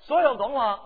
所以我講話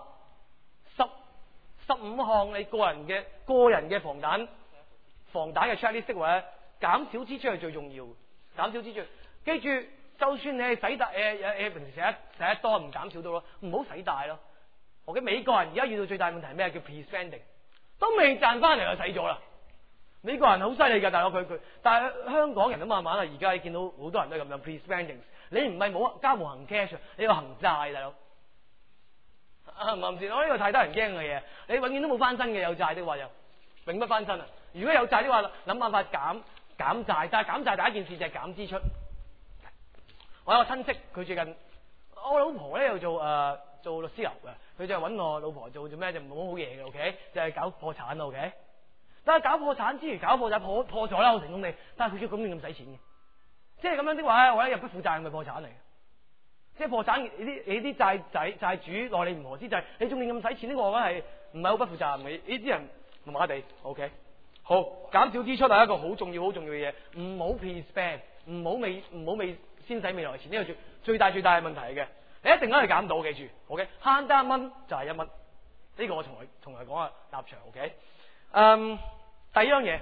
15項你個人嘅防彈嘅 checklist 嘅話，減少支出係最重要。減少支出，記住，就算你係使大平時使得多唔減少到咯，唔好使大咯。我嘅美國人而家遇到最大問題係咩？叫 pre-spending， 都未賺翻嚟就使咗啦。美國人好犀利㗎，大佬佢，但係香港人都慢慢啦，而家你見到好多人都係咁樣 pre-spending。你唔係冇交無行 cash， 你要行債，大佬。唔係唔先，我呢個太得人驚嘅嘢，你永遠都冇翻身嘅，有債的話就永不翻身啊！如果有債的話，諗辦法減債，但係減債第一件事就係減支出。我有個親戚，佢最近我老婆咧又做律師樓嘅，佢就揾我老婆做咩就唔好嘢嘅 ，OK， 就係搞破產 ，OK。但係搞破產之餘，搞破產破咗啦，好成功地，但係佢仲咁使錢嘅，即係咁樣的話，我一日不負債咪破產嚟嘅。即係破產，你啲債主奈你唔何之際，你仲亂咁使錢呢個我覺得係唔係好不負責任？呢啲人麻麻地 ，OK。好，減少支出係一個好重要嘅嘢，唔好 pre-spend， 唔好未先使未來錢，呢個最大嘅問題嚟嘅，你一定可以減到，記住 ，OK。慳得1蚊就係1蚊，呢個我從來講嘅立場 ，OK。第二樣嘢，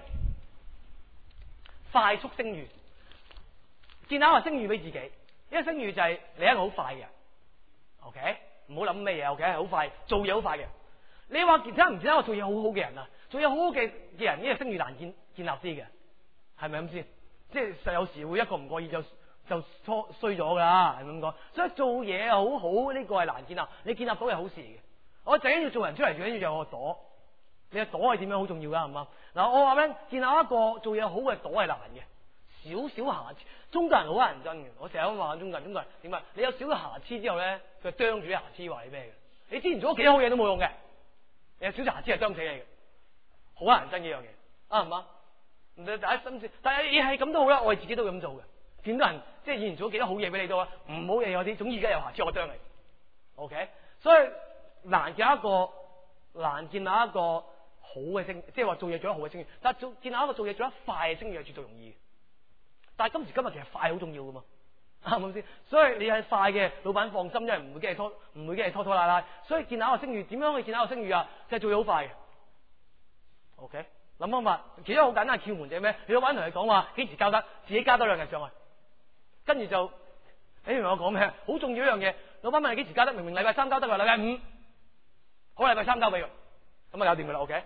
快速聲譽，建立一個聲譽俾自己。呢個聲譽就係你一個好快嘅人 ，OK， 唔好諗咩嘢 ，OK， 好快，做嘢好快嘅。你話其他唔知得我做嘢好好嘅人啊，做嘢好好嘅人，呢個聲譽難建立啲嘅，係咪咁先？即係實有時會一個唔覺意就衰咗噶啦，係咪咁講？所以做嘢好好呢個係難建立，你建立到係好事嘅。我最緊要做人出嚟，最緊要有個朵。你個朵係點樣好重要噶，係嘛？嗱，我話俾建立一個做嘢好嘅朵係難嘅。少少瑕疵，中國人好乞人憎嘅。我成日都話中國人點啊？你有少少瑕疵之後咧，佢啄住啲瑕疵話你咩嘅？你之前做咗幾好嘢都冇用嘅，你有少少瑕疵係啄死你嘅，好乞人憎呢樣嘢，啱唔啱？大家心知，但係你係咁都好啦，我哋自己都咁做嘅。見到人即係以前做咗幾多好嘢俾你都啊，唔好嘢嗰啲，總之而家有瑕疵我啄你。OK， 所以難建立一個好嘅聲，即係話做嘢做得好嘅聲譽，但係建立一個做嘢做得快嘅聲譽係絕對容易。但係今時今日其實快好重要噶嘛，啱唔啱先？所以你係快嘅，老闆放心，因為唔會驚你拖拖拉拉。所以建立一個聲譽，點樣去建立一個聲譽啊？就係做嘢好快嘅。OK， 諗方法，其中好簡單嘅竅門就係咩？你老闆同你講話幾時交得，自己加多2日上去，跟住就你明我講咩？好重要一樣嘢，老闆問你幾時交得，明明禮拜3交得㗎，禮拜5，好，禮拜3交俾佢，咁啊搞掂㗎啦。OK。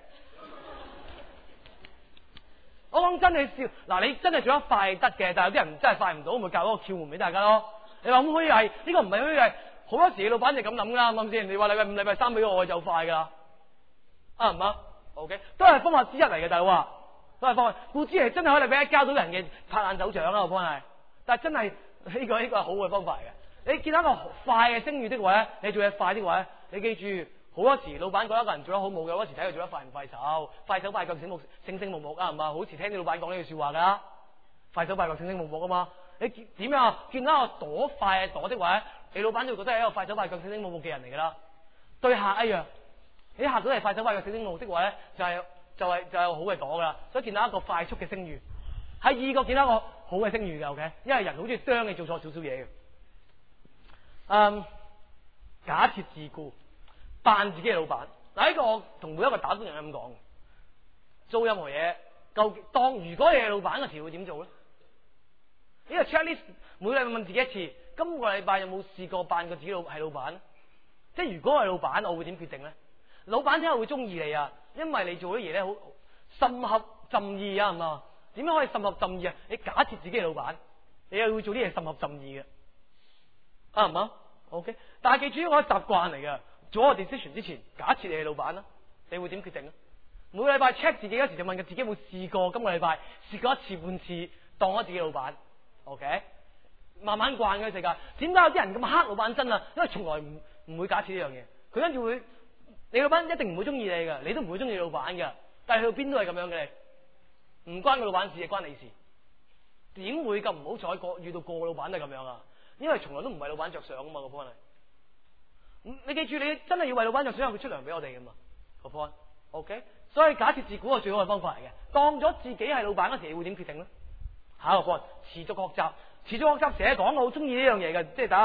我講真，你笑嗱，你真係做得快得嘅，但係有啲人真係快唔到，咪教嗰個竅門俾大家咯。你話咁虛偽，呢個唔係虛偽，好多時老闆就咁諗啦，啱唔啱先？你話禮拜5、禮拜3俾我就快噶啦，啱唔啱 ？OK， 都係方法之一嚟嘅，大佬話都係方法。固之係真係可以禮拜1交到人嘅拍爛手掌啦，我幫你。但係真係呢個係好嘅方法嚟嘅。你見到一個快嘅聲譽的話咧，你做嘢快的話咧，你記住。好多時老闆覺得一個人做得好冇嘅，好多時睇佢做得快唔快手，快手快腳醒醒目目啊，唔係好似聽啲老闆講呢句說話噶，快手快腳醒醒目目啊嘛。你點樣見到一個朵快嘅朵的話，你老闆就會覺得係一個快手快腳醒醒目目嘅人嚟噶啦。對客一樣，你客都係快手快腳醒醒目目的話咧，就係好嘅朵噶啦。所以見到一個快速嘅聲譽，係2個見到一個好嘅聲譽嘅 ，OK。因為人好中意啄你做錯少少嘢嘅。假設自僱。扮自己嘅老闆，嗱，呢個我同每一個打工人咁講，做任何嘢，如果你係老闆嘅時會點做咧？呢個 checklist 每個禮拜問自己一次，今個禮拜有冇試過扮過自己係老闆？即係如果我係老闆，我會點決定咧？老闆點解會中意你啊？因為你做啲嘢咧好深合朕意啊，係嘛？點樣可以深合朕意啊？你假設自己係老闆，你又會做啲嘢深合朕意嘅，啱唔啱 ？OK， 但係記住我係習慣嚟嘅。做個 decision 之前，假設你係老闆啦，你會點決定咧？每個禮拜 check 自己嗰時就問佢自己有冇試過今個禮拜試過1次半次當咗自己老闆 ，OK？ 慢慢慣嘅世界，點解有啲人咁黑老闆真啊？因為從來唔會假設呢樣嘢，佢跟住會，你老闆一定唔會中意你㗎，你都唔會中意你老闆㗎，但係去到邊都係咁樣嘅，你唔關個老闆事，關你事。點會咁唔好彩遇到個老闆都係咁樣啊？因為從來都唔為老闆着想啊嘛，個 point 係。你記住，你真係要為老闆着想，佢出糧俾我哋噶嘛？個 point，OK？ 所以假設自估係最好嘅方法嚟嘅。當咗自己係老闆嗰時，你會點決定咧？下一個 point，持續學習。持續學習成日講，我好中意呢樣嘢嘅，即係大家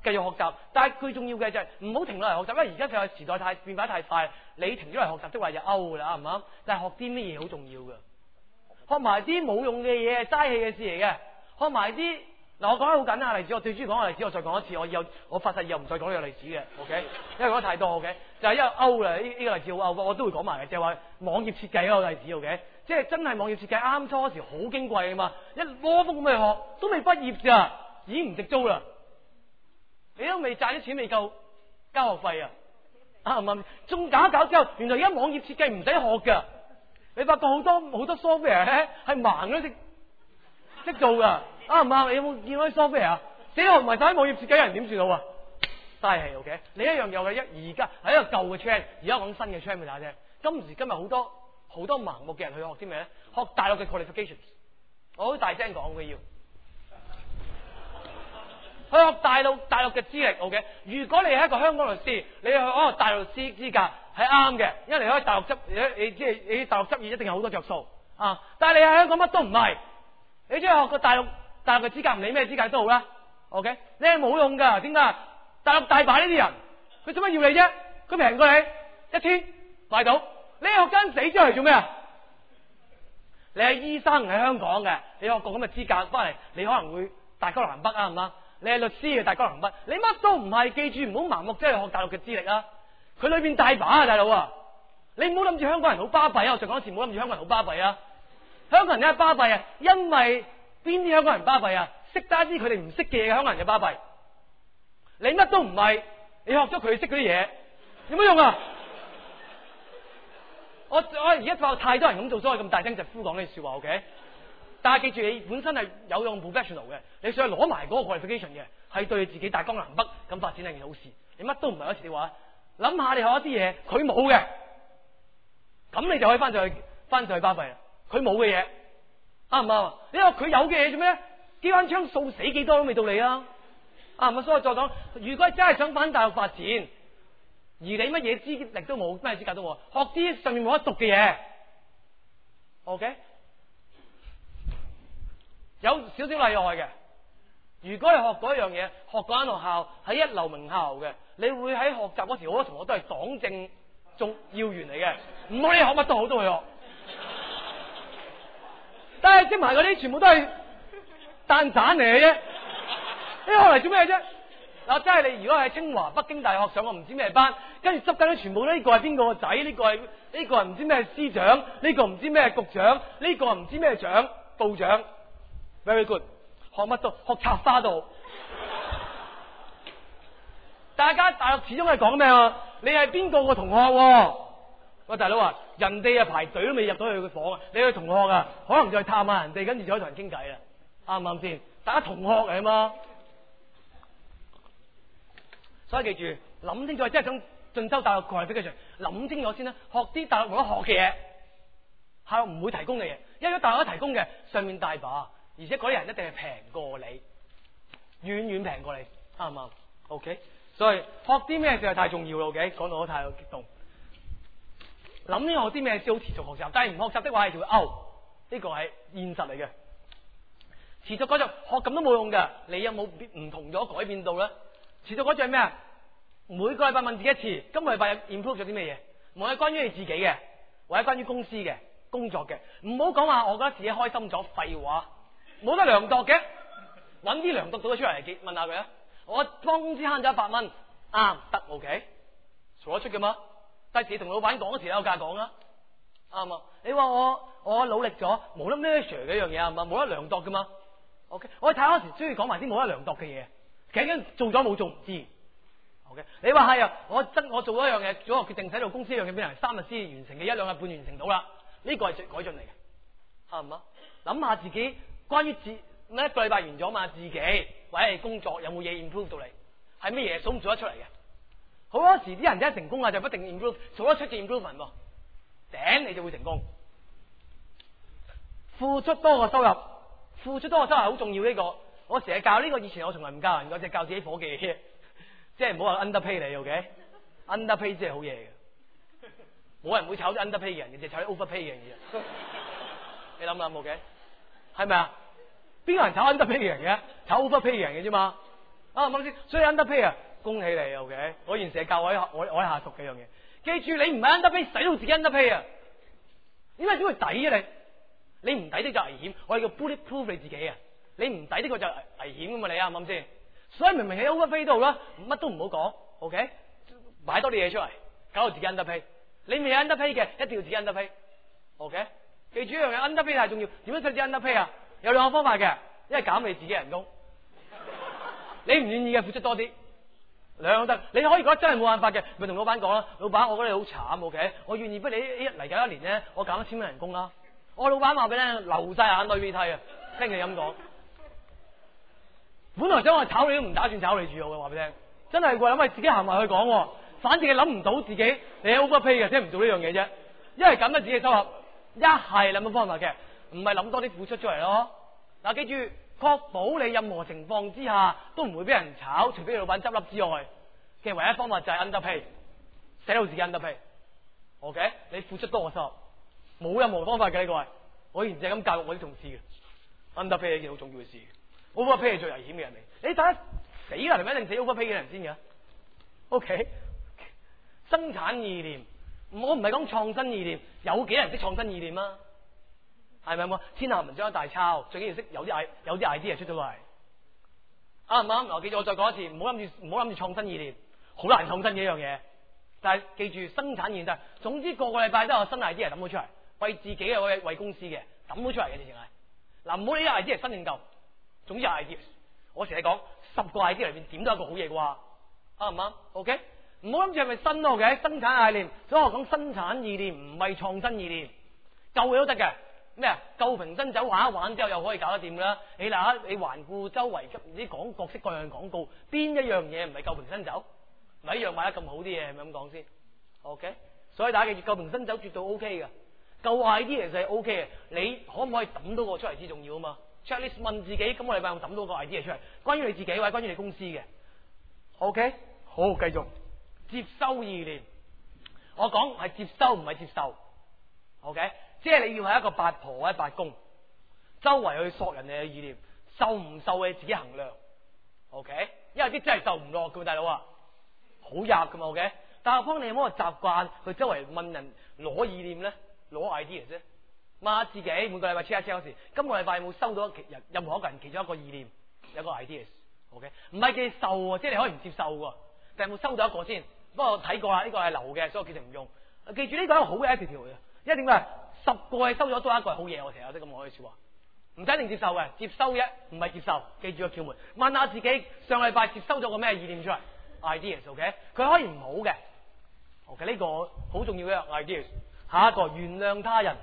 繼續學習。但係最重要嘅就係唔好停落嚟學習，因為而家嘅時代變化太快，你停咗嚟學習即係話就 out 噶啦，啱唔啱？但係學啲咩嘢好重要㗎，學埋啲冇用嘅嘢，嘥氣嘅事嚟嘅，學埋啲。嗱，我講得好簡單嘅例子，我最中意講嘅例子，我再講一次，我發誓以後唔再講呢個例子嘅 ，OK？因為講得太多 ，OK？就係因為 out 啦，呢個例子好 out，我都會講埋嘅，就係話網頁設計嗰個例子 ，OK？即係真係網頁設計啱初嗰時好矜貴啊嘛，一窩蜂咁去學，都未畢業咋，已經唔值租啦，你都未賺啲錢未夠交學費啊，啱唔啱？仲搞一搞之後，原來而家網頁設計唔使學㗎，你發覺好多 software 咧係盲都識做㗎。啱唔啱？你有冇見到啲 software 啊？死學埋晒網頁設計人點算好啊？嘥氣 OK。另一樣有嘅而家係一個舊嘅 trend，而家講新嘅 trend 俾大家聽。今時今日好多盲目嘅人去學啲咩咧？學大陸嘅 qualifications。我好大聲講嘅要去學大陸嘅資歷 OK。如果你係一個香港律師，你去大陸資格係啱嘅，因為你可以大陸執你即係你大陸執業一定有好多着數啊。但係你喺香港乜都唔係，你中意學個大陸嘅資格唔理咩資格都好啦 ，OK？ 你係冇用噶，點解？大陸大把呢啲人，佢做乜要你啫？佢平過你1000買到，你學間死出嚟做咩啊？你係醫生喺香港嘅，你學個咁嘅資格翻嚟，你可能會大江南北啊，係嘛？你係律師嘅大江南北，你乜都唔係，記住唔好盲目即係學大陸嘅資歷啊！佢裏邊大把啊，大佬啊！你唔好諗住香港人好巴閉啊！我再講一次，唔好諗住香港人好巴閉啊！香港人點解巴閉啊？因為邊啲香港人巴閉啊？識得一啲佢哋唔識嘅嘢，香港人就巴閉。你乜都唔係，你學咗佢識嗰啲嘢，有乜用啊？我而家發覺太多人咁做，所以咁大聲疾呼講呢啲說話 ，OK？ 但係記住，你本身係有用 professional 嘅，你想去攞埋嗰個 qualification 嘅，係對你自己大江南北咁發展係件好事。你乜都唔係嗰時你話，諗下你學一啲嘢，佢冇嘅，咁你就可以翻上去巴閉啦。佢冇嘅嘢，啱唔啱？你話佢有嘅嘢做咩？機關槍掃死幾多都未到你啊！啱唔啱？所以再講，如果真係想返大陸發展，而你乜嘢資歷都冇，咩資格都冇，學啲上面冇得讀嘅嘢 ，OK？ 有少少例外嘅。如果你學嗰樣嘢，學嗰間學校係一流名校嘅，你會喺學習嗰時，好多同學都係黨政重要員嚟嘅，唔好你學乜都好都去學。但係積埋嗰啲全部都係蛋散嚟嘅啫，你學嚟做咩啫？嗱，真係你如果喺清華、北京大學上個唔知咩班，跟住執緊啲全部呢個係邊個個仔？呢個係唔知咩司長？呢個唔知咩局長？呢個唔知咩長部長 ？Very good， 學乜都學插花都好。大陸始終係講咩啊？你係邊個個同學？喂，大佬啊，人哋啊排隊都未入到去佢房啊，你去同學啊，可能就去探下人哋，跟住就可以同人傾偈啦，啱唔啱先？大家同學嚟啊嘛，所以記住諗清楚，即係想進修大陸 qualification，諗清楚先啦，學啲大陸冇得學嘅嘢，係唔會提供嘅嘢，因為大陸提供嘅上面大把，而且嗰啲人一定係平過你，遠遠平過你，啱唔啱 ？OK， 所以學啲咩就係太重要啦。OK， 講到我太激動。諗呢學啲咩先好持續學習，但係唔學習的話係就會 out，呢個係現實嚟嘅。持續嗰陣學咁都冇用㗎，你有冇唔同咗改變到咧？持續嗰陣係咩啊？每個禮拜問自己一次，今個禮拜 improve 咗啲咩嘢？無論係關於你自己嘅，或者關於公司嘅工作嘅，唔好講話我覺得自己開心咗，廢話，冇得量度嘅，揾啲量度到咗出嚟問下佢啊！我幫公司慳咗100蚊，啱得 OK， 做得出嘅嘛？第時同老闆講嗰時有價講啦，啱啊！你話我努力咗，冇得 measure 嘅一樣嘢係嘛，冇得量度噶嘛。OK， 我睇嗰時中意講埋啲冇得量度嘅嘢，其實做咗冇做唔知。OK， 你話係啊？我做咗一樣嘢，做個決定，使到公司一樣嘢俾人3日先完成嘅，1-2日半完成到啦，呢個係改進嚟嘅，啱唔啱？諗下自己關於一個禮拜完咗嘛，自己或者係工作有冇嘢 improve 到你，係乜嘢數唔數得出嚟嘅？好多時啲人真係成功啊，就不一定 improve， 做得出嘅 improvement 喎，頂你就會成功。付出多過收入，付出多過收入好重要呢個。我成日教呢個，以前我從來唔教人，我淨係教自己伙計嘅，即係唔好話 underpay 你 ，OK？underpay 即係好嘢嘅，冇人會炒啲 underpay 嘅人嘅，淨係炒啲 overpay 嘅人嘅。你諗諗 OK？係咪啊？邊個人炒 underpay 嘅人嘅？炒 overpay 嘅人嘅啫嘛。 啱先？所以 underpay 啊，恭喜你 ，OK？ 我現時係教我下屬嘅樣嘢，記住你唔係 underpay，使到自己 underpay 啊！點解點會抵啊你唔抵的就危險，我哋叫 bulletproof 你自己啊！你唔抵的個就危險噶嘛，你啱唔啱先？所以明明喺 overpay 度啦，乜都唔好講 ，OK？ 買多啲嘢出嚟，搞到自己 underpay。你未 underpay 嘅，一定要自己 underpay，OK？ 記住一樣嘢 underpay 係重要。點樣使自己 underpay 啊？有兩個方法嘅，一係減你自己人工，你唔願意嘅付出多啲，兩個得。你可以覺得真係冇辦法嘅，咪同老闆講啦，老闆我覺得你好慘 ，OK？ 我願意俾你嚟緊一年咧，我減1000蚊人工啦。我老闆話俾你聽，流晒眼淚俾你睇啊！聽你咁講，本來想我炒你都唔打算炒你住我嘅，話俾你聽，真係喎，諗係自己行埋去講，反正你諗唔到自己你係 overpay 嘅，即係唔做呢樣嘢啫。一係咁啊，自己收入，一係諗乜方法嘅，唔係諗多啲付出出嚟咯。嗱，記住，確保你任何情況之下都唔會俾人炒，除非你老闆執笠之外嘅唯一方法就係 underpay， 使到自己 underpay。OK， 你付出多過收入。冇任何方法嘅呢個係，我以前就係咁教育我啲同事嘅。underpay 係一件好重要嘅事 ，overpay 係最危險嘅人嚟。你大家死啦，係咪一定死 overpay 嘅人先嘅 ？OK， 生產意念，我唔係講創新意念，有幾人識創新意念啊？係咪冇？天下文章一大抄，最緊要識有啲 idea 出咗嚟，啱唔啱？嗱，記住我再講一次，唔好諗住創新意念，好難創新嘅一樣嘢。但係記住生產意念就係，總之個個禮拜都有新 idea 抌咗出嚟。為自己嘅，為公司嘅，抌咗出嚟嘅，直情係嗱，唔好理 idea 係新定舊，總之係 idea。我成日講10個 idea 裏邊點都有一個好嘢啩，啱唔啱 ？OK， 唔好諗住係咪新咯嘅生產意念，所以我講生產意念唔係創新意念，舊嘢都得嘅。咩啊？舊瓶新酒玩一玩之後又可以搞得掂啦。你嗱，你環顧周圍啲講各式各樣嘅廣告，邊一樣嘢唔係舊瓶新酒？咪一樣賣得咁好啲嘢，係咪咁講先 ？OK， 所以大家記住，舊瓶新酒絕對 OK 嘅。舊 idea 其實係 OK 嘅，你可唔可以抌到個出嚟至重要啊嘛 ？checklist 問自己，今個禮拜我抌到個 idea 出嚟，關於你自己或者關於你公司嘅 ，OK？ 好，繼續接收意念。我講係接收，唔係接受 ，OK？ 即係你要係一個八婆或者八公，周圍去索人哋嘅意念，受唔受你自己衡量 ，OK？ 因為啲真係受唔落㗎嘛，大佬啊，好入㗎嘛 ，OK？ 但係幫你有冇個習慣去周圍問人攞意念咧？攞 idea 啫，問下自己每個禮拜 check 一 check 嗰時，今個禮拜有冇收到任何一個人其中一個意念，有個 ideas，OK？ 唔係叫受喎，即係你可以唔接受喎，但係有冇收到一個先？不過我睇過啦，呢個係流嘅，所以我決定唔用。記住呢個係一個好嘅 attitude 嘅，因為點解10個係收咗多一個係好嘢，我成日有啲咁嘅説話，唔使一定接受嘅，接收啫，唔係接受。記住個竅門，問下自己上禮拜接收咗個咩意念出嚟 ideas，OK？ 佢可以唔好嘅 ，OK？ 呢個好重要嘅 ideas。下一個原諒他人，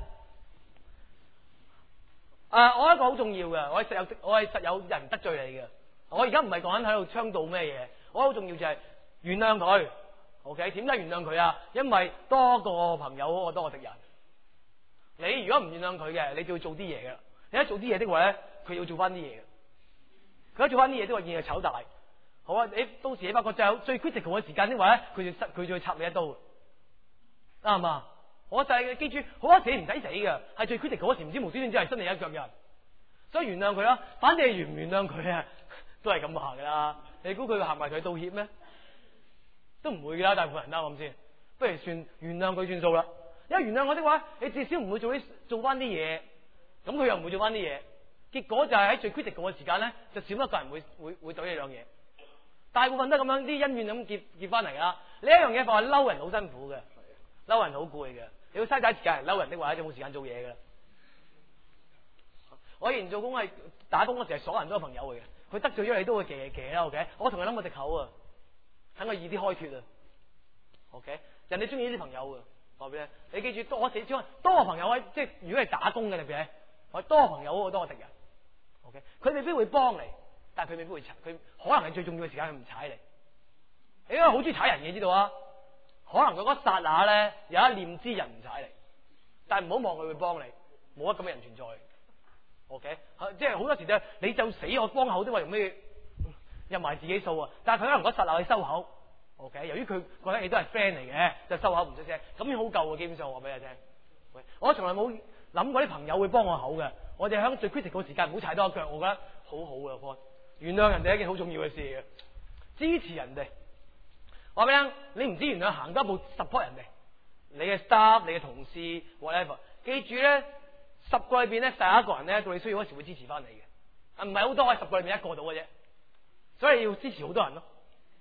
我一個好重要嘅，我係實有人得罪你嘅。我而家唔係講緊喺度倡導咩嘢，我好重要就係原諒佢。OK， 點解原諒佢啊？因為多個朋友好過多個敵人。你如果唔原諒佢嘅，你就要做啲嘢嘅。你一做啲嘢的話咧，佢要做翻啲嘢嘅。佢一做翻啲嘢的話，見佢醜大。好啊，你到時你發覺就有最 critical 嘅時間的話咧，佢就要插你一刀，啱嘛？我就係記住，好多時唔使死嘅，係最 critical 嗰時，唔知無端端之係伸你一腳人，所以原諒佢啦。反正原唔原諒佢啊，都係咁行噶啦。你估佢會行埋佢道歉咩？都唔會噶啦，大部分人啦，咁先。不如算原諒佢算數啦。因為原諒我的話，你至少唔會做翻啲嘢，咁佢又唔會做翻啲嘢，結果就係喺最 critical 嘅時間咧，就少一個人會對呢兩嘢。大部分都係咁樣，啲恩怨咁結翻嚟啦。呢一樣嘢話嬲人好辛苦嘅，嬲人好攰嘅。你要嘥晒時間嚟嬲人的話，就冇時間做嘢噶啦。我以前做工係打工嗰時係所有人都係朋友嚟嘅，佢得罪咗你都會騎啦 ，OK？ 我同佢諗個藉口啊，等佢易啲開脫啊 ，OK？ 人哋中意呢啲朋友啊，話俾你記住，我死少多個朋友即係如果係打工嘅入邊，我多個朋友好過多個敵人 ，OK？ 佢未必會幫你，但係佢未必會踩，佢可能係最重要嘅時間佢唔踩你。你因為好中意踩人嘅，知道啊？可能佢嗰剎那咧有一念之人唔踩你，但係唔好望佢會幫你，冇得咁嘅人存在。OK， 即係好多時就你就死我幫口都話用咩入埋自己數啊！但係佢可能嗰剎那去收口。OK， 由於佢覺得你都係 friend 嚟嘅，就收口唔出聲，咁樣好夠嘅。基本上我話俾你聽，我從來冇諗過啲朋友會幫我口嘅。我哋喺最 critical 嘅時間唔好踩多一腳，我覺得好好嘅。 原諒人哋係一件好重要嘅事嚟嘅，支持人哋。話俾你聽，你唔知原諒行多一步 support 人哋，你嘅 staff、你嘅同事 whatever， 記住咧，10個裏邊咧，11個人咧到你需要嗰時會支持翻你嘅，唔係好多，係10個裏邊1個到嘅啫，所以要支持好多人咯。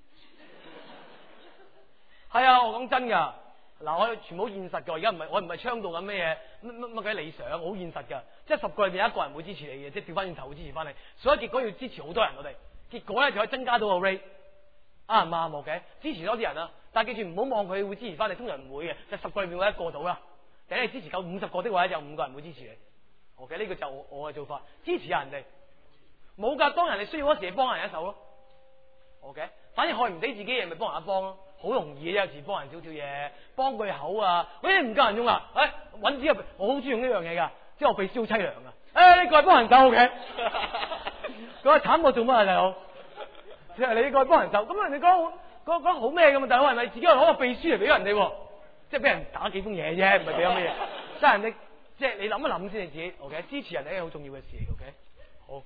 係啊，我講真噶，嗱，我全部好現實噶，而家我唔係倡導緊咩嘢乜嘅理想，好現實噶，即係10個裏邊1個人會支持你嘅，即係調翻轉頭會支持翻你，所以結果要支持好多人，我哋結果咧就可以增加到個 rate。啱唔啱？OK，支持多啲人啊！但係記住唔好望佢會支持翻你，通常唔會嘅，就10個裏面會1個到啦。等你支持夠50個的話，就有5個人會支持你。OK，呢個就我嘅做法，支持下人哋。冇噶，當人哋需要嗰時，幫人一手咯。OK，反正害唔死自己嘢，咪幫人一幫咯，好容易嘅，有時幫人少少嘢，幫佢口啊。喂，唔夠人用啊？搵紙入，我好中意用呢樣嘢噶，即係我鼻燒淒涼啊！呢個係幫人手 OK，佢話慘我做乜啊大佬？即係你過去幫人手，咁人哋講好咩咁啊？大佬係咪自己攞個秘書嚟俾人哋？即係俾人打幾封嘢啫，唔係俾咗咩嘢？即係人哋，即係你諗一諗先，你自己 OK， 支持人哋係一件好重要嘅事 OK。好，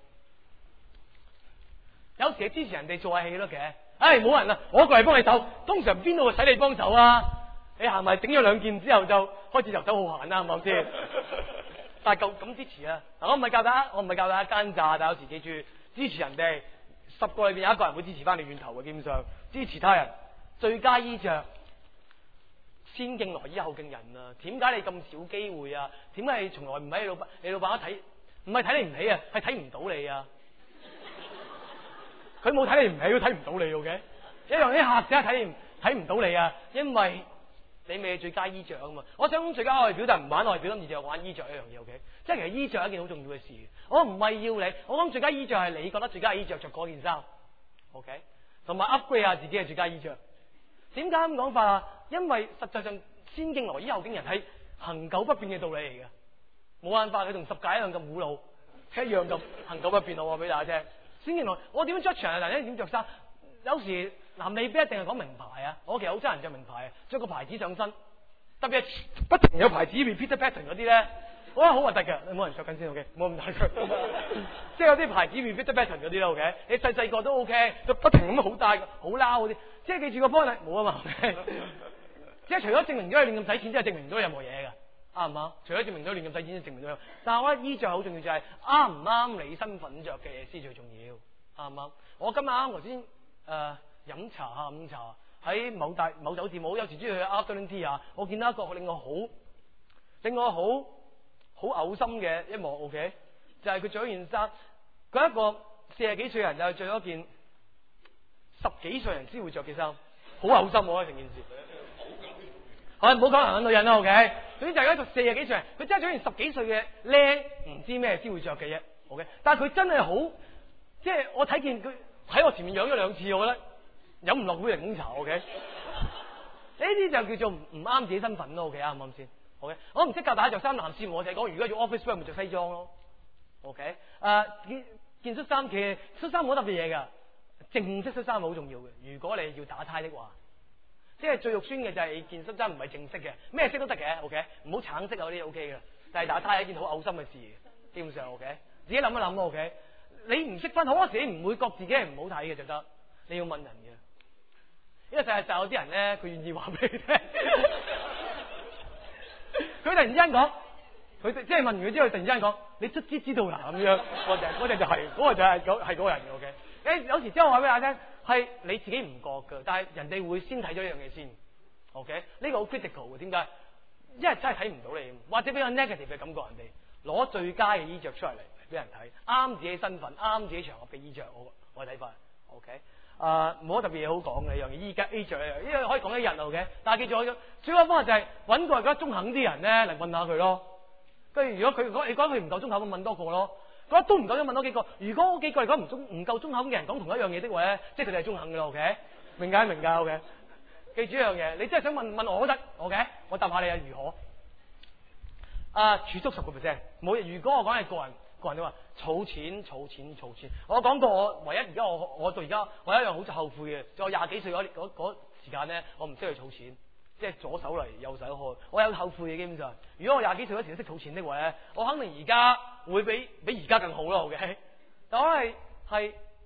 有時你支持人哋做下戲咯嘅，冇人啊，我過嚟幫你手，通常邊度會使你幫手啊？你行埋整咗2件之後就開始遊手好閒啦，係咪先？但係咁支持啊！嗱，我唔係教大家奸詐，但係有時記住支持人哋。10個裏邊有1個人會支持翻你轉頭嘅，基本上支持他人，最佳衣着，先敬羅衣後敬人啊！點解你咁少機會啊？點解你從來唔喺你老闆睇，唔係睇你唔起啊，係睇唔到你啊！佢冇睇你唔起，都睇唔到你 OK， 一樣啲客仔睇唔到你啊，因為你未係最佳衣着啊嘛！我想最佳外表，但唔玩外表，咁而就玩衣着一樣嘢 OK， 即係其實衣着係一件好重要嘅事。我唔係要你，我講最佳衣着係你覺得最佳衣着着嗰件衫 OK， 同埋 upgrade 下自己係最佳衣着。點解咁講法啊？因為實際上先敬羅衣後敬人係恆久不變嘅道理嚟嘅，冇辦法，佢同十戒一樣咁古老，一樣咁恆久不變。我話俾大家聽，先敬羅，我點樣着長啊？嗱，點着衫？有時未必一定係講名牌啊，我其實好憎人着名牌啊，着個牌子上身，特別係不停有牌子 repeat pattern 嗰啲咧，我覺得好核突嘅。你冇人着緊先 OK， 冇咁大腳，即係有啲牌子 repeat pattern 嗰啲啦 OK， 你細個都 OK， 就不停咁好大好撈嗰啲，即係記住個 point 冇啊嘛，即係除咗證明咗你亂咁使錢，即係證明咗任何嘢噶，啱唔啱？除咗證明咗亂咁使錢，證明咗，但係我覺得衣着好重要，就係啱唔啱你身份着嘅嘢先最重要，啱唔啱？我今日啱頭先飲茶下午茶喺某酒店，我有時中意去 afternoon tea 啊，我見到一個令我好嘔心嘅一幕 OK， 就係佢着咗件衫，佢一個40幾歲人就着咗件10幾歲人先會着嘅衫，好嘔心我成件事。唔好講男人女人啦 OK， 總之就係一個40幾歲人，佢真係着件10幾歲嘅靚，唔知咩先會着嘅啫 OK， 但係佢真係好，即係我睇見佢喺我前面養咗2次，我覺得飲唔落杯檸檬茶 OK， 呢啲就叫做唔啱自己身份咯 OK， 啱唔啱先 OK， 我唔識教大家着衫，男士我就係講，如果要 office wear 咪着西裝咯 OK， 件恤衫其實恤衫冇特別嘢噶，正式恤衫好重要嘅，如果你要打呔的話，即係最肉酸嘅就係件恤衫唔係正式嘅，咩色都得嘅 OK， 唔好橙色嗰啲 OK 嘅，但係打呔係一件好嘔心嘅事，基本上 OK， 自己諗一諗 OK， 你唔識分好多時你唔會覺自己係唔好睇嘅就得，你要問人嘅。因為世界上有啲人咧，佢願意話俾你聽，佢突然之間講，佢即係問完佢之後，突然之間講，你卒之知道啦咁樣，嗰隻就係嗰個就係嗰個人嘅 OK。有時之後話俾大家聽，係你自己唔覺㗎，但係人哋會先睇咗一樣嘢先 OK。呢個好 critical 嘅，點解？因為真係睇唔到你，或者比較 negative 嘅感覺，人哋攞最佳嘅衣着出嚟俾人睇，啱自己身份、啱自己場合嘅衣着，我睇法 OK。冇乜特別嘢好講嘅，樣嘢依家 A 着呢樣，因為可以講一日嘅。但係記住，最好方法就係揾個覺得中肯啲人咧嚟問下佢咯。跟住如果你覺得佢唔夠中肯，咁問多個咯。覺得都唔夠，問多幾個。如果嗰幾個嚟講唔夠中肯嘅人講同一樣嘢的話咧，即係佢哋係中肯嘅咯。OK， 明㗎 OK。記住一樣嘢，你真係想問我都得 OK， 我答下你啊，如何？儲蓄10%，冇。如果我講係個人都話儲錢。我講過我唯一而家我到而家我有一樣好後悔嘅，就我20幾歲嗰時間咧，我唔識去儲錢，即係左手嚟右手開，我有後悔嘅基本上。如果我20幾歲嗰時識儲錢的話咧，我肯定而家會比而家更好咯 OK。但我係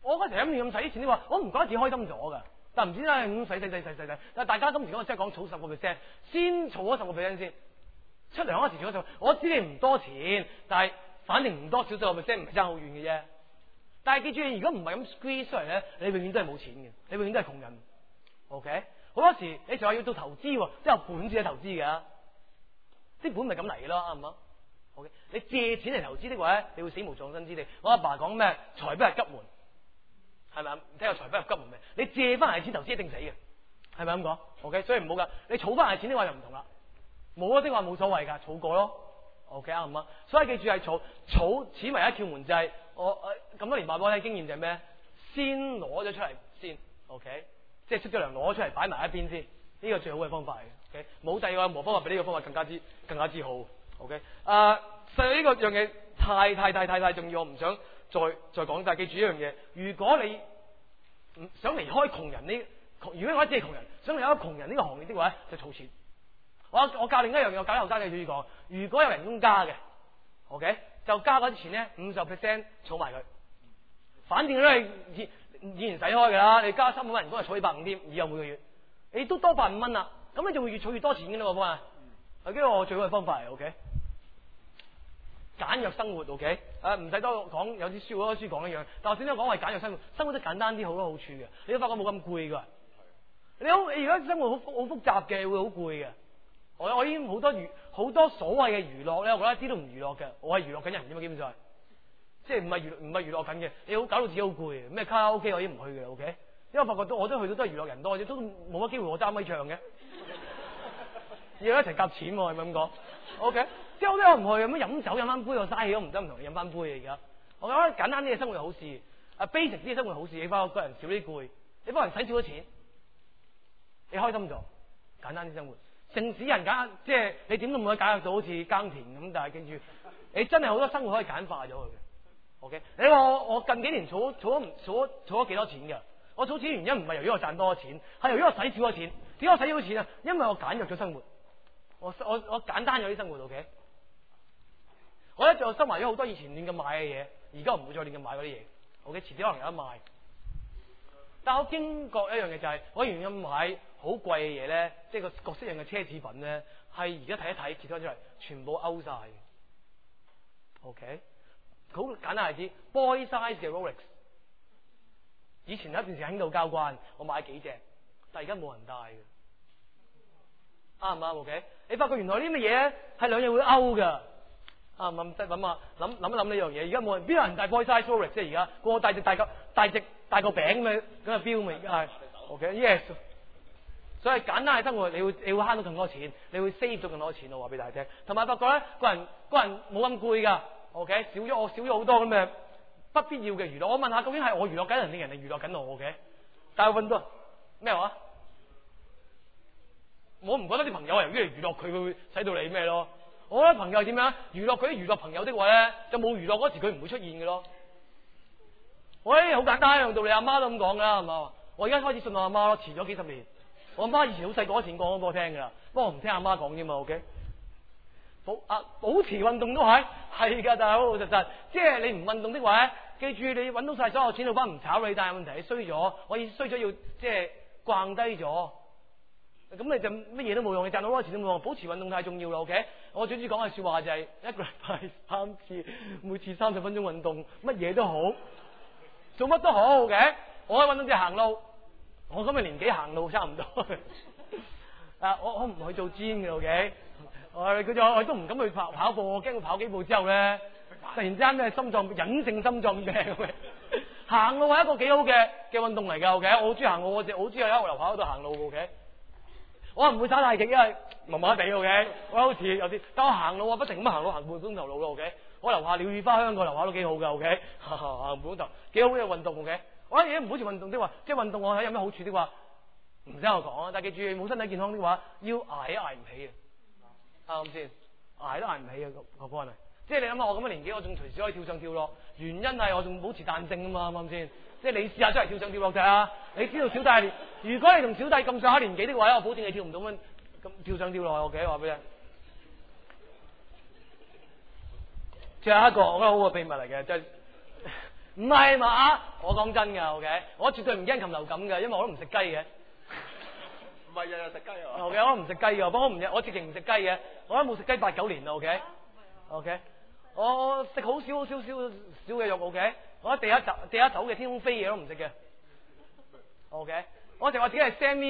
我嗰時咁亂咁使啲錢，你話我唔覺得自己開心咗㗎，但唔知咧咁使，但係大家今時今日真係講儲10%，先儲咗10%先，出糧嗰時儲咗10%，我知你唔多錢，但係反正唔多少10%唔係爭好遠嘅啫。但係記住，如果唔係咁 squeeze 出嚟咧，你永遠都係冇錢嘅，你永遠都係窮人。OK， 好多時你仲話要做投資喎，即係有本先係投資嘅，啲本咪咁嚟嘅咯，啱唔啱？OK， 你借錢嚟投資的話咧，你會死無葬身之地。我阿爸講咩？財不入急門，係咪啊？聽過財不入急門未？你借翻嚟錢投資一定死嘅，係咪咁講 ？OK， 所以唔好噶。你儲翻嚟錢的話就唔同啦，冇的話冇所謂噶，儲過咯。OK 啱唔啱？所以記住係儲錢唯一竅門就係我咁多年話俾我聽經驗就係咩？先攞咗出嚟先 ，OK， 即係出咗糧攞出嚟擺埋一邊先，呢個最好嘅方法嚟嘅。OK， 冇第二個任何方法比呢個方法更加之好。OK， 實在呢個樣嘢太重要，我唔想再講。但係記住一樣嘢，如果你唔想離開窮人呢，如果我只係窮人，想離開窮人呢個行業的話，就儲錢。我教另一樣嘢，我教啲後生仔注意講，如果有人工加嘅 ，OK， 就加嗰啲錢咧50%儲埋佢，反正都係以前使開㗎啦。你加300蚊人工係儲150添，以後每個月你都多150蚊啦，咁你就會越儲越多錢嘅啦喎，幫啊！呢個我最好嘅方法嚟 ，OK。簡約生活 ，OK， 唔使多講，有啲書好多書講一樣，但我先都講係簡約生活，生活得簡單啲，好多好處嘅。你都發覺冇咁攰㗎。你而家生活好複雜嘅，會好攰嘅。我已經好多所謂嘅娛樂咧，我覺得一啲都唔娛樂嘅，我係娛樂緊人啫嘛，基本上係，即係唔係娛樂緊嘅，你好搞到自己好攰，咩卡拉 OK 我已經唔去嘅 ，OK， 因為我發覺我都去到都係娛樂人多，都冇乜機會我揸咪唱嘅，要一齊夾錢喎，係咪咁講 ？OK， 即係我都有唔去，咁樣飲酒飲翻杯我嘥氣，我唔得唔同你飲翻杯嘅而家，我覺得簡單啲嘅生活係好事，basic 啲嘅生活係好事，你發覺個人少啲攰，你幫人使少咗錢，你開心咗，簡單啲生活。城市人即係你點都唔可以簡約到好似耕田咁，但係記住，你真係好多生活可以簡化咗佢嘅。OK， 你話我近幾年儲咗幾多錢㗎？我儲錢原因唔係由於我賺多咗錢，係由於我使少咗錢。點解我使少咗錢啊？因為我簡約咗生活，我簡單咗啲生活。OK， 我咧就收埋咗好多以前亂咁買嘅嘢，而家唔會再亂咁買嗰啲嘢。OK， 遲啲可能有得賣。但我驚覺一樣嘢就係，我原因買好貴嘅嘢咧，即係個各式樣嘅奢侈品咧，係而家睇一睇揭咗出嚟，全部勾晒。OK， 好簡單例子 ，boy size 嘅 Rolex， 以前有一段時間興到交關，我買幾隻，但係而家冇人戴嘅，啱唔啱 ？OK， 你發覺原來呢啲乜嘢係兩樣會勾㗎，啱唔啱？諗一諗呢樣嘢，而家冇人邊有人戴 boy size Rolex 啫？而家個個戴隻大個餅咁嘅錶咪而家係 OK，yes。所以簡單嘅生活，你會慳到更多錢，你會 save 咗更多錢。我話俾大家聽，同埋發覺咧，個人冇咁攰㗎。OK， 少咗好多咁嘅不必要嘅娛樂。我問下，究竟係我娛樂緊人定人哋娛樂緊我？OK， 大部分都咩話？我唔覺得啲朋友係由於嚟娛樂佢會使到你咩咯？我覺得朋友係點樣？娛樂佢啲娛樂朋友的話咧，就冇娛樂嗰時佢唔會出現嘅咯。我好簡單，用道理阿媽都咁講㗎啦，係嘛？我而家開始信我阿媽咯，遲咗幾十年。我阿媽以前好細個嗰時講咗俾我聽㗎啦，不過我唔聽阿媽講啫嘛。OK， 保持運動都係㗎，但係好老實，即係你唔運動的話，記住你揾到晒所有錢，老闆唔炒你，但係問題你衰咗，我意思衰咗要即係慣低咗，咁你就乜嘢都冇用，你賺到好多錢都冇用。保持運動太重要啦。OK， 我最主要講嘅説話就係一個禮拜3次，每次30分鐘運動，乜嘢都好，做乜都好。OK， 我可以運動即係行路。我今日年紀行路差唔多，我唔去做 gym 嘅 ，OK， 我都唔敢去跑步，我驚佢跑幾步之後咧，突然之間咧隱性心臟病。行路係一個幾好嘅運動嚟㗎 ，OK， 我好中意行路，我好中意喺個樓下嗰度行路 ，OK， 我唔會耍太極，因為麻麻地 ，OK， 我好似有啲，但我行路不停咁行路，行半個鐘頭路咯 ，OK， 我樓下鳥語花香個樓下都幾好㗎 ，OK， 行半個鐘頭幾好嘅運動 ，OK。我覺得嘢唔好似運動的話，即係運動我睇有咩好處的話，唔使我講啊！但係記住冇身體健康的話，要捱都捱唔起嘅，啱唔啱先？捱都捱唔起嘅個係咪？即係你諗下，我咁嘅年紀，我仲隨時可以跳上跳落，原因係我仲保持彈性啊嘛，啱唔啱先？即係你試下出嚟跳上跳落睇下，你知道小弟，如果你同小弟咁上下年紀的話，我保證你跳唔到咁跳上跳落 ，OK， 話俾你聽。最後一個我覺得好嘅秘密嚟嘅，就係唔係嘛？我講真㗎 ，OK， 我絕對唔驚禽流感嘅，因為我都唔食雞嘅。 唔係日日食雞啊 ？OK， 我都唔食雞㗎，不過我直情唔食雞嘅，我都冇食雞8、9年啦。OK， 我食好少嘅肉。OK， 我地下走嘅天空飛嘢都唔食嘅。OK， 我淨話自己係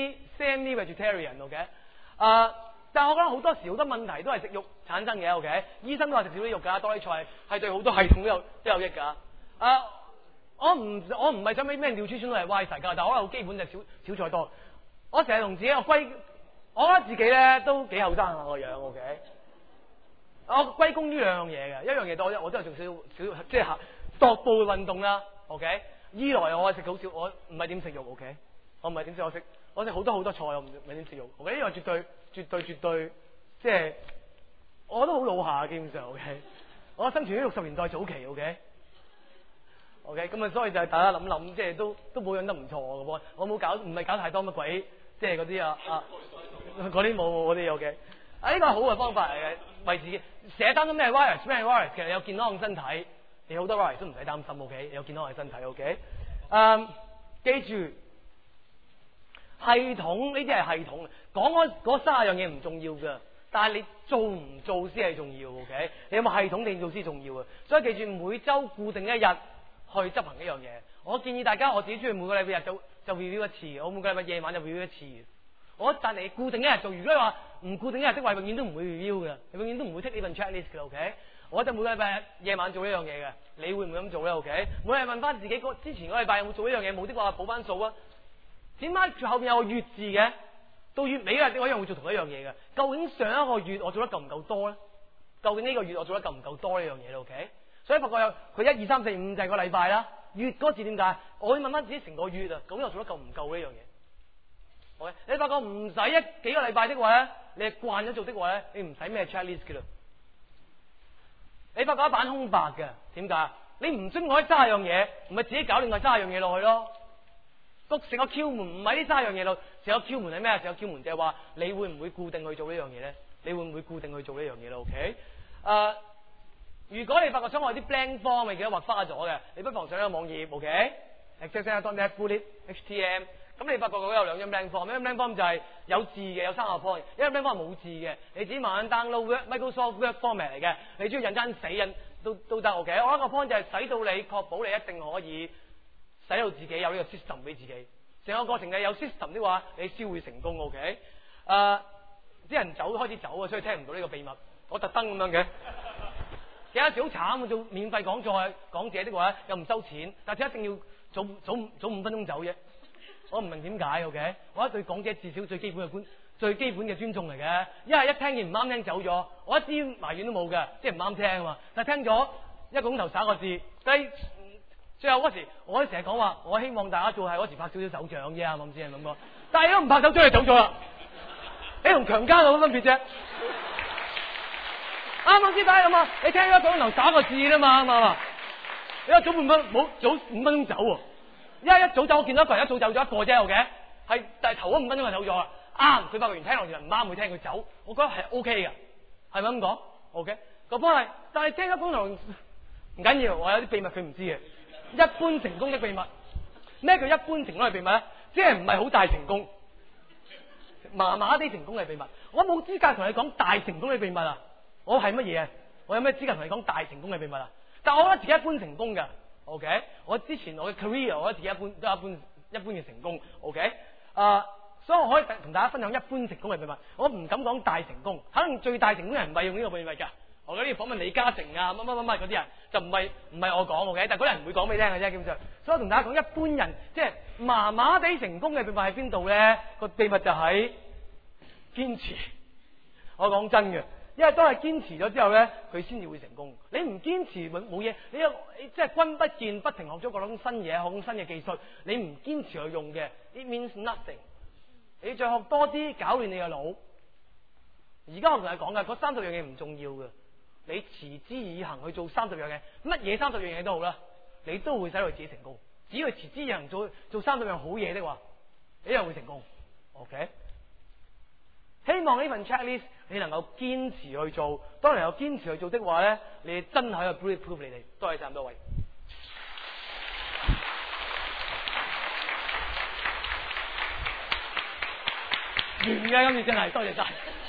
semi vegetarian。OK， 但係我覺得好多時好多問題都係食肉產生嘅。OK， 醫生都話食少啲肉㗎，多啲菜係對好多系統都有益㗎。我唔係想俾咩nutrition係歪晒㗎，但係我好基本就少菜多。我成日同自己我覺得自己咧都幾後生啊個樣。OK， 我歸功於兩樣嘢嘅，一樣嘢多我都係做少即係踱步嘅運動啦。OK， 二來我係食好少，我唔係點食肉。OK， 我唔係點食，我食好多菜，我唔係點食肉。OK， 呢個絕對即係我都好老下基本上。OK， 我生存於60年代早期。OK， 咁啊，所以就係大家諗，即係都保養得唔錯嘅噃。我唔係搞太多乜鬼，即係嗰啲嗰啲冇嗰啲。OK， 呢個係好嘅方法嚟嘅，為自己成日擔心咩 virus， 其實你有健康嘅身體，你好多 virus 都唔使擔心。OK， 你有健康嘅身體。OK， 記住系統呢啲係系統，講嗰30樣嘢唔重要㗎，但係你做唔做先係重要。OK， 你有冇系統定做先重要啊？所以記住每週固定一日去執行呢樣嘢。我建議大家，我自己中意每個禮拜日就 review 一次，我每個禮拜夜晚就 review 一次。但係固定一日做，如果你話唔固定一日的話，永遠都唔會 review 嘅，你永遠都唔會 take 呢份 checklist 嘅。OK， 我就每個禮拜夜晚做呢樣嘢嘅，你會唔會咁做咧？OK， 每日問翻自己之前個禮拜有冇做呢樣嘢，冇的話補翻數啊。點解後面有個月字嘅？到月尾嘅我一樣會做同一樣嘢嘅。究竟上一個月我做得夠唔夠多咧？究竟呢個月我做得夠唔夠多呢樣嘢咧？OK， 所以發覺佢1、2、3、4、5就係個禮拜啦。月嗰字點解？我會問翻自己成個月啊，究竟我做得夠唔夠呢樣嘢？OK， 你發覺唔使幾個禮拜的話咧，你係慣咗做的話咧，你唔使咩 checklist 嘅啦。你發覺一版空白嘅，點解？你唔中我呢30樣嘢，唔係自己搞另外30樣嘢落去咯。成個竅門唔係呢30樣嘢咯，成個竅門係咩？成個竅門就係話你會唔會固定去做呢樣嘢咧？你會唔會固定去做呢樣嘢咧 ？OK， 如果你發覺想我啲 blank form 咪記得畫花咗嘅，你不妨上呢個網頁 OK，access.net/htm。咁你發覺嗰有2張 blank form， 一張 blank form 就係有字嘅，有3個 point， 一張 blank form 冇字嘅，你自己慢慢 download Microsoft Word format 嚟嘅，你中意印真死印都得 OK。我一個 point 就係使到你確保你一定可以使到自己有呢個 system 俾自己，成個過程係有 system 的話，你先會成功。OK， 啲人開始走啊，所以聽唔到呢個秘密。我特登咁樣嘅，有時好慘，做免費講座講者的話又唔收錢，但係一定要早5分鐘走啫。我唔明點解。OK， 我對講者至少最基本嘅尊重嚟嘅。一係一聽完唔啱聽走咗，我一啲埋怨都冇嘅，即係唔啱聽啊嘛。但係聽咗一個鐘頭耍個字，最後嗰時，我成日講話，我希望大家做係嗰時拍少少手掌啫，啱唔啱先咁講？但係如果唔拍手掌，你走咗啦，你同強姦有乜分別啫？啱啱先睇咁啊！你聽咗一個鐘頭打個字啦嘛，啱嘛？你話早5分鐘走喎，一早走，我見到一個人一早走咗一個啫，OK，但係頭嗰5分鐘就走咗啦。啱，佢發覺完聽落去唔啱，會聽佢走，我覺得係 OK 嘅，係咪咁講 ？OK， 個方係，但係聽咗個鐘頭唔緊要，我有啲秘密佢唔知嘅。一般成功的秘密，咩叫一般成功嘅秘密咧？即係唔係好大成功，麻麻地成功嘅秘密。我冇資格同你講大成功嘅秘密啊！我係乜嘢啊？我有咩資格同你講大成功嘅秘密啊？但我覺得自己一般成功嘅 ，OK。我之前我嘅 career，我覺得自己一般嘅成功 ，OK。所以我可以同大家分享一般成功嘅秘密。我唔敢講大成功，可能最大成功嘅人唔係用呢個秘密㗎。我嗰啲訪問李嘉誠啊，乜嗰啲人就唔係我講 OK， 但係嗰啲人唔會講俾你聽嘅啫，基本上。所以我同大家講一般人即係麻麻地成功嘅秘密喺邊度咧？個秘密就喺堅持。我講真嘅，因為當係堅持咗之後咧，佢先至會成功。你唔堅持冇嘢，你即係君不見，不停學咗各種新嘢，學新嘅技術，你唔堅持去用嘅 ，it means nothing。你再學多啲，搞亂你嘅腦。而家我同你講嘅嗰30樣嘢唔重要嘅。你持之以恆去做30樣嘢，乜嘢30樣嘢都好啦，你都會使到自己成功。只要持之以恆做30樣好嘢的話，你又會成功。OK， 希望呢份 checklist 你能夠堅持去做。當你能夠堅持去做的話咧，你真係可以 bulletproof 你哋。多謝晒咁多位。 完嘅今次真係多謝晒。